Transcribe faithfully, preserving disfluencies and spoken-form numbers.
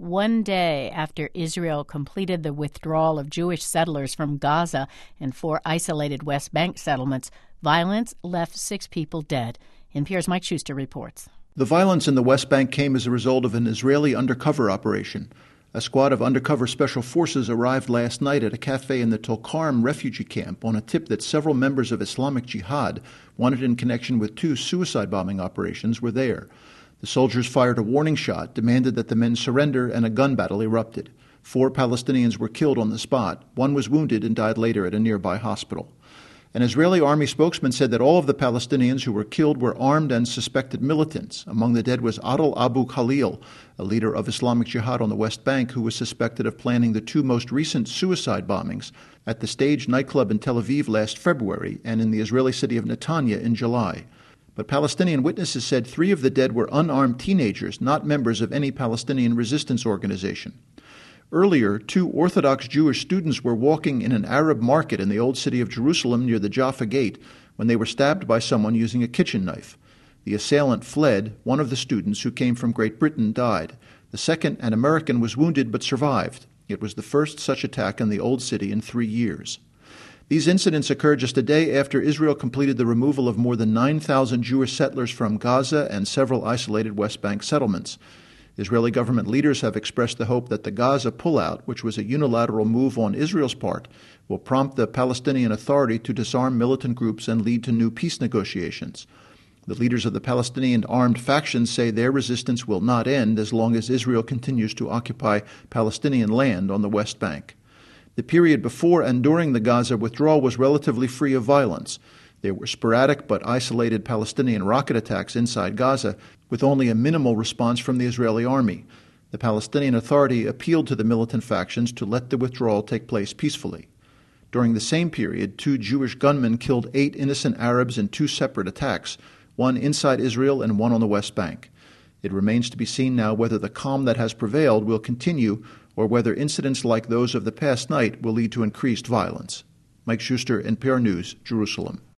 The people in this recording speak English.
One day after Israel completed the withdrawal of Jewish settlers from Gaza and four isolated West Bank settlements, violence left six people dead. N P R's Mike Schuster reports. The violence in the West Bank came as a result of an Israeli undercover operation. A squad of undercover special forces arrived last night at a cafe in the Tulkarm refugee camp on a tip that several members of Islamic Jihad, wanted in connection with two suicide bombing operations, were there. The soldiers fired a warning shot, demanded that the men surrender, and a gun battle erupted. Four Palestinians were killed on the spot. One was wounded and died later at a nearby hospital. An Israeli army spokesman said that all of the Palestinians who were killed were armed and suspected militants. Among the dead was Adel Abu Khalil, a leader of Islamic Jihad on the West Bank, who was suspected of planning the two most recent suicide bombings at the Stage nightclub in Tel Aviv last February and in the Israeli city of Netanya in July. But Palestinian witnesses said three of the dead were unarmed teenagers, not members of any Palestinian resistance organization. Earlier, two Orthodox Jewish students were walking in an Arab market in the old city of Jerusalem near the Jaffa Gate when they were stabbed by someone using a kitchen knife. The assailant fled. One of the students, who came from Great Britain, died. The second, an American, was wounded but survived. It was the first such attack in the old city in three years. These incidents occurred just a day after Israel completed the removal of more than nine thousand Jewish settlers from Gaza and several isolated West Bank settlements. Israeli government leaders have expressed the hope that the Gaza pullout, which was a unilateral move on Israel's part, will prompt the Palestinian Authority to disarm militant groups and lead to new peace negotiations. The leaders of the Palestinian armed factions say their resistance will not end as long as Israel continues to occupy Palestinian land on the West Bank. The period before and during the Gaza withdrawal was relatively free of violence. There were sporadic but isolated Palestinian rocket attacks inside Gaza, with only a minimal response from the Israeli army. The Palestinian Authority appealed to the militant factions to let the withdrawal take place peacefully. During the same period, two Jewish gunmen killed eight innocent Arabs in two separate attacks, one inside Israel and one on the West Bank. It remains to be seen now whether the calm that has prevailed will continue or whether incidents like those of the past night will lead to increased violence. Mike Schuster, N P R News, Jerusalem.